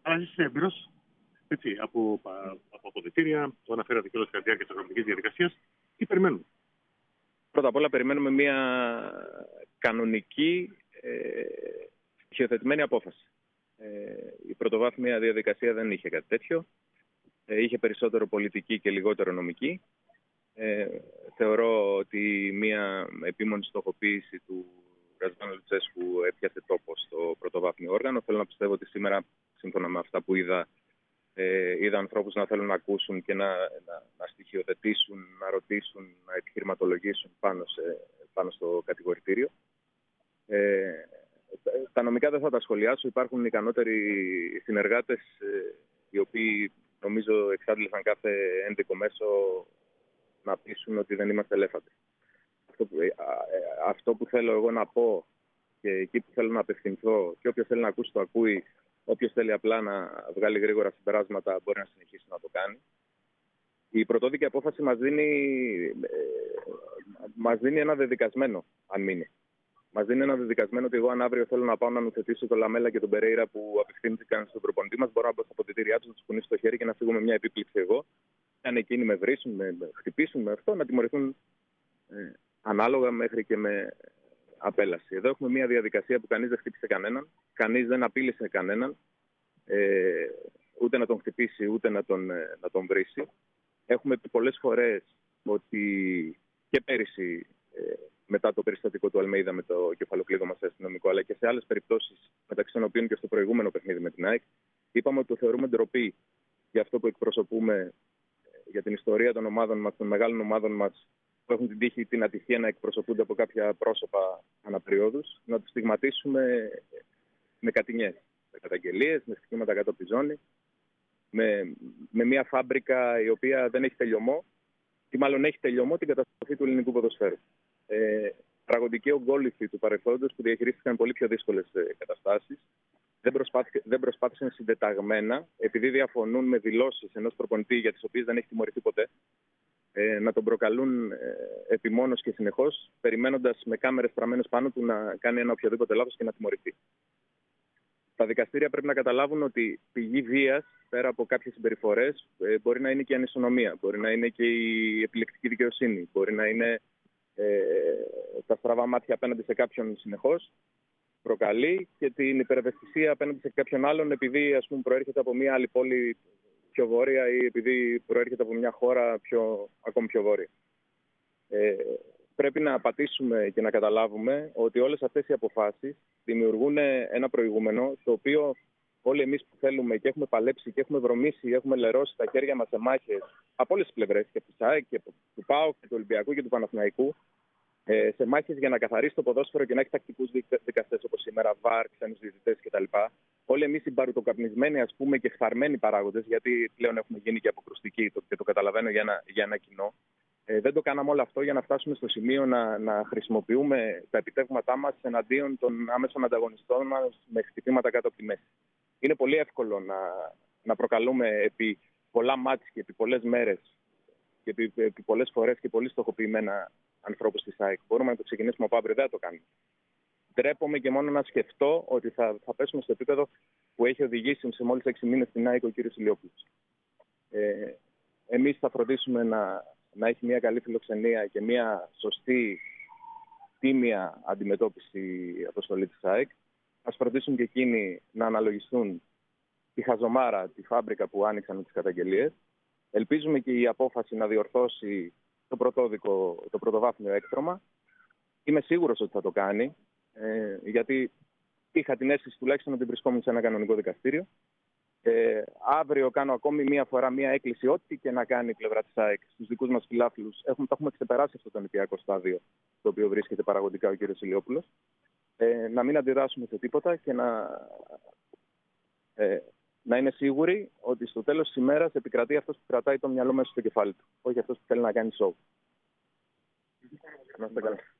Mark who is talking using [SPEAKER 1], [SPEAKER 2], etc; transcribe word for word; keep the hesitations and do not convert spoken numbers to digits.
[SPEAKER 1] Αλλά είσαι έμπειρος από, από αποδυτήρια, το αναφέρατε και όλες κατά τη διάρκεια της αγροτικής διαδικασίας. Τι περιμένουμε?
[SPEAKER 2] Πρώτα απ' όλα, περιμένουμε μια κανονική, ε, στοιχειοθετημένη απόφαση. Ε, η πρωτοβάθμια διαδικασία δεν είχε κάτι τέτοιο. Ε, είχε περισσότερο πολιτική και λιγότερο νομική. Ε, θεωρώ ότι μια επίμονη στοχοποίηση του Ρασβάν Λουτσέσκου έπιασε τόπο στο πρωτοβάθμιο όργανο. Θέλω να πιστεύω ότι σήμερα, σύμφωνα με αυτά που είδα, ε, είδα ανθρώπους να θέλουν να ακούσουν και να, να, να στοιχειοθετήσουν, να ρωτήσουν, να επιχειρηματολογήσουν πάνω, σε, πάνω στο κατηγορητήριο. Ε, τα νομικά δεν θα τα σχολιάσω. Υπάρχουν ικανότεροι συνεργάτες, ε, οι οποίοι νομίζω εξάντλησαν κάθε ένδικο μέσο να πείσουν ότι δεν είμαστε ελέφαντες. Αυτό που, αυτό που θέλω εγώ να πω και εκεί που θέλω να απευθυνθώ, και όποιος θέλει να ακούσει το ακούει, όποιος θέλει απλά να βγάλει γρήγορα συμπεράσματα μπορεί να συνεχίσει να το κάνει. Η πρωτόδικη απόφαση μας δίνει, μας δίνει ένα δεδικασμένο, αν μείνει. Μας δίνει ένα δεδικασμένο ότι εγώ, αν αύριο θέλω να πάω να νουθετήσω τον Λαμέλα και τον Περέιρα που απευθύνθηκαν στον προπονητή μας, μπορώ να μπω στα αποδυτήριά τους, να τους κουνήσω το χέρι και να φύγω με μια επίπληξη εγώ. Αν εκείνοι με βρίσουν, με χτυπήσουν με αυτό, να τιμωρηθούν ε, ανάλογα μέχρι και με απέλαση. Εδώ έχουμε μια διαδικασία που κανείς δεν χτύπησε κανέναν, κανείς δεν απείλησε κανέναν, ε, ούτε να τον χτυπήσει ούτε να τον, ε, να τον βρίσει. Έχουμε πει πολλές φορές ότι και πέρυσι, ε, μετά το περιστατικό του Αλμέιδα με το κεφαλοκλείδωμα σε αστυνομικό, αλλά και σε άλλες περιπτώσεις, μεταξύ των οποίων και στο προηγούμενο παιχνίδι με την ΑΕΚ, είπαμε ότι το θεωρούμε ντροπή για αυτό που εκπροσωπούμε, για την ιστορία των ομάδων μας, των μεγάλων ομάδων μας, που έχουν την τύχη, την ατυχία να εκπροσωπούνται από κάποια πρόσωπα αναπεριόδους, να τους στιγματίσουμε με κατηνιές, με καταγγελίες, με στοιχήματα κάτω από τη ζώνη, με, με μια φάμπρικα η οποία δεν έχει τελειωμό, ή μάλλον έχει τελειωμό την καταστροφή του ελληνικού ποδοσφαίρου. Ε, Τραγωδικοί ογκόληθοι του παρελθόντος που διαχειρίστηκαν πολύ πιο δύσκολες καταστάσεις. Δεν, προσπάθη, δεν προσπάθησαν συντεταγμένα, επειδή διαφωνούν με δηλώσεις ενός προπονητή για τις οποίες δεν έχει τιμωρηθεί ποτέ, ε, να τον προκαλούν ε, επιμόνως και συνεχώς, περιμένοντας με κάμερες στραμμένες πάνω του να κάνει ένα οποιοδήποτε λάθος και να τιμωρηθεί. Τα δικαστήρια πρέπει να καταλάβουν ότι πηγή βίας, πέρα από κάποιες συμπεριφορές, ε, μπορεί να είναι και η ανισονομία, μπορεί να είναι και η επιλεκτική δικαιοσύνη, μπορεί να είναι ε, τα στραβά μάτια απέναντι σε κάποιον συνεχώς. Προκαλεί και την υπερευαισθησία απέναντι σε κάποιον άλλον επειδή, ας πούμε, προέρχεται από μια άλλη πόλη πιο βόρεια ή επειδή προέρχεται από μια χώρα πιο, ακόμη πιο βόρεια. Ε, πρέπει να πατήσουμε και να καταλάβουμε ότι όλες αυτές οι αποφάσεις δημιουργούν ένα προηγούμενο το οποίο όλοι εμείς που θέλουμε και έχουμε παλέψει και έχουμε βρωμίσει, έχουμε λερώσει τα χέρια μας σε μάχες από όλες τις πλευρές, και από τη ΣΑΕΚ και του ΠΑΟΚ και του Ολυμπιακού και του Παναθηναϊκού, σε μάχες για να καθαρίσει το ποδόσφαιρο και να έχει τακτικούς δικαστές όπως σήμερα, βαρ, ξένους διαιτητές κτλ. Όλοι εμείς οι μπαρουτοκαπνισμένοι, ας πούμε, και φθαρμένοι παράγοντες, γιατί πλέον έχουμε γίνει και αποκρουστικοί και το καταλαβαίνω για ένα, για ένα κοινό, ε, δεν το κάναμε όλο αυτό για να φτάσουμε στο σημείο να, να χρησιμοποιούμε τα επιτεύγματά μας εναντίον των άμεσων ανταγωνιστών μας με χτυπήματα κάτω από τη μέση. Είναι πολύ εύκολο να, να προκαλούμε επί πολλά μάτς και επί πολλές μέρες και επί, επί πολλές φορές και πολύ στοχοποιημένα ανθρώπους της ΑΕΚ. Μπορούμε να το ξεκινήσουμε από αύριο, δεν θα το κάνουμε. Ντρέπομαι και μόνο να σκεφτώ ότι θα, θα πέσουμε στο επίπεδο που έχει οδηγήσει σε μόλις έξι μήνες στην ΑΕΚ ο κύριος Ηλιόπουλος. Ε, εμείς θα φροντίσουμε να, να έχει μια καλή φιλοξενία και μια σωστή, τίμια αντιμετώπιση η αποστολή της ΑΕΚ. Ας φροντίσουν και εκείνοι να αναλογιστούν τη χαζομάρα, τη φάμπρικα που άνοιξαν με τις καταγγελίες. Ελπίζουμε και η απόφαση να διορθώσει το πρωτόδικο, το πρωτοβάθμιο έκτρωμα. Είμαι σίγουρος ότι θα το κάνει, ε, γιατί είχα την αίσθηση τουλάχιστον ότι βρισκόμουν σε ένα κανονικό δικαστήριο. Ε, αύριο κάνω ακόμη μία φορά μία έκκληση, ό,τι και να κάνει η πλευρά της ΑΕΚ στους δικούς μας φιλάθλους. Έχουμε, έχουμε ξεπεράσει αυτό το νηπιακό στάδιο, στο οποίο βρίσκεται παραγωγικά ο κ. Ηλιόπουλος. Ε, να μην αντιδράσουμε σε τίποτα και να, ε, να είναι σίγουροι ότι στο τέλος της ημέρας επικρατεί αυτός που κρατάει το μυαλό μέσα στο κεφάλι του, όχι αυτός που θέλει να κάνει σοου. Να είστε καλά.